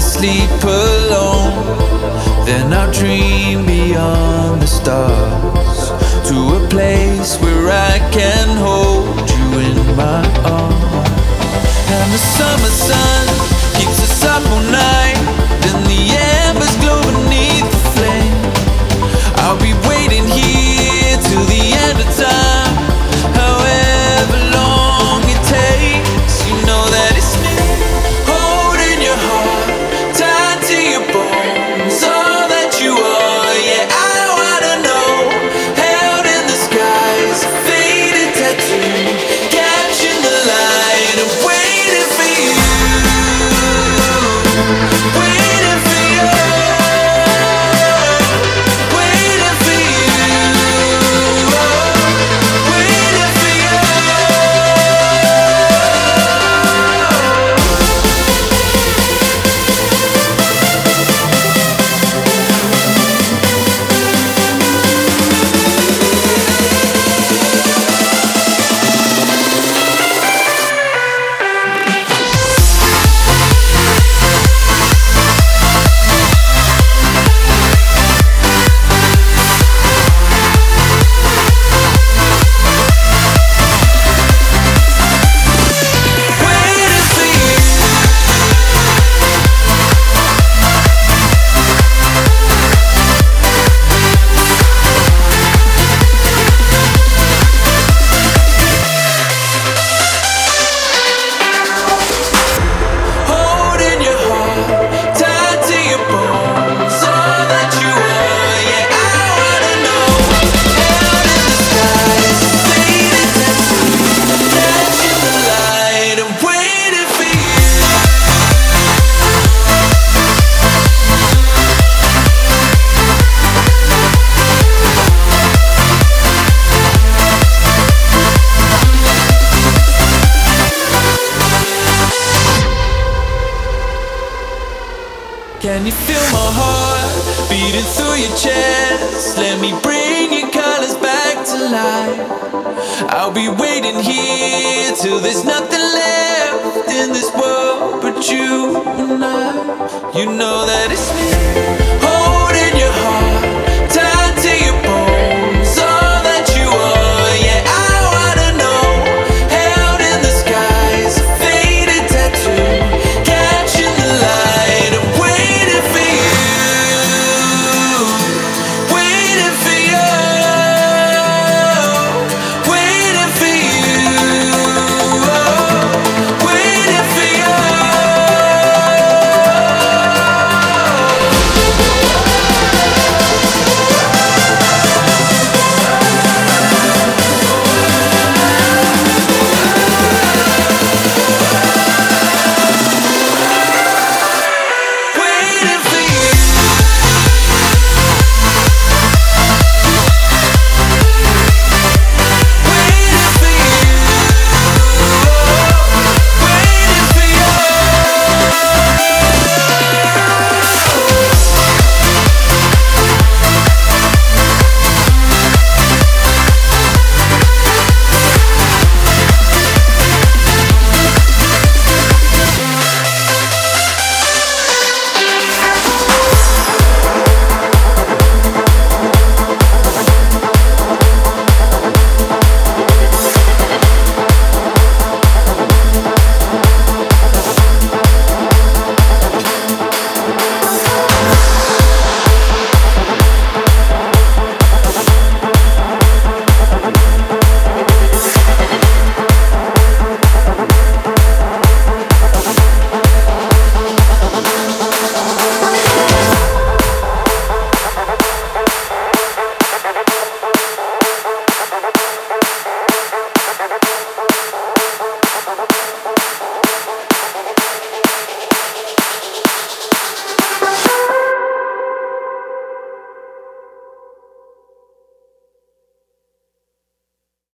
sleep alone, then I'll dream beyond the stars to a place where I can hold you in my arms. And the summer sun keeps us up all night, and the embers glow beneath the flame. I'll be waiting here till the end of time, however long it takes. You know that it's me, holding your heart, tied to your bones, all that you are. Yeah, I wanna know, held in the skies, a faded tattoo, catching the light and waiting for you, waiting for you, waiting for you, waiting for you. Holding your heart, tied to your bones, all that you are. Yeah, I wanna know, held in the skies, faded tattoo, catching the light and waiting for you. Can you feel my heart beating through your chest? Let me bring your colors back to life. I'll be waiting here till there's nothing left in this world but you and I. You know that it's me,